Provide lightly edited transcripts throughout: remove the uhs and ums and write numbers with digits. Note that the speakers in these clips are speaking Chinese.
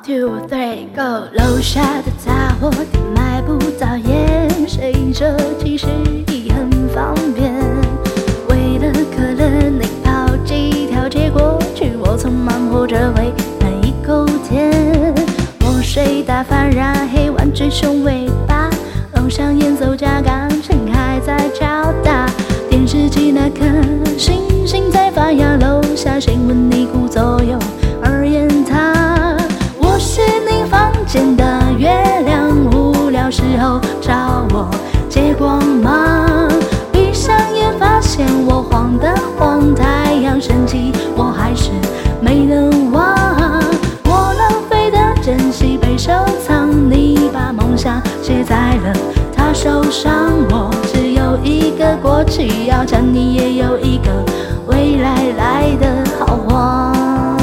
2, 3, go！ 楼下的杂货店买不到烟，谁设计师也很方便。为了可乐，你跑几条街过去，我匆忙活着为那一口甜。墨水打翻染黑玩具熊尾巴，楼上演奏家钢琴还在敲打，电视机那颗星星在发芽，楼下新闻你顾左右而言他。我是你房间的月亮，无聊时候找我借光芒。闭上眼发现我晃的晃，太阳升起我还是没能忘。我浪费的珍惜被收藏，你把梦想写在了他手上。我只有一个过去要讲，你也有一个未来来的好慌。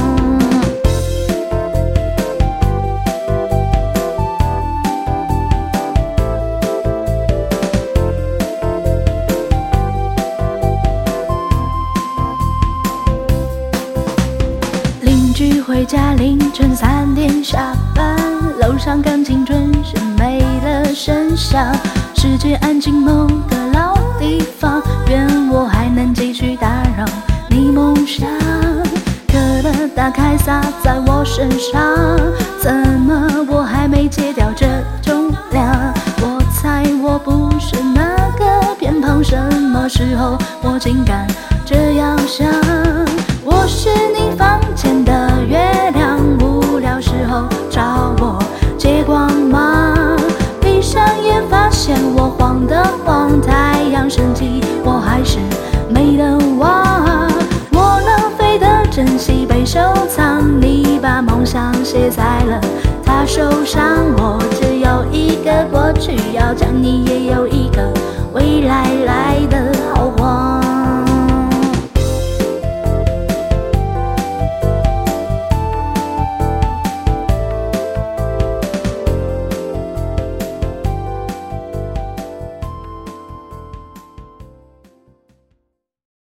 邻居回家凌晨3点下班，楼上钢琴准是没了声响，世界安静某个老地方，愿我还能继续打扰你梦想。可乐打开洒在我身上，怎么我还没戒掉这重量？我猜我不是那个偏旁，什么时候我竟敢这样想？我是你房间的月亮，无聊时候找我借光芒。闭上眼发现我晃的晃，太阳升起我还是没能忘。我浪费的珍惜被收藏，你把梦想写在了他手上。我只有一个过去要讲，你也有一个未来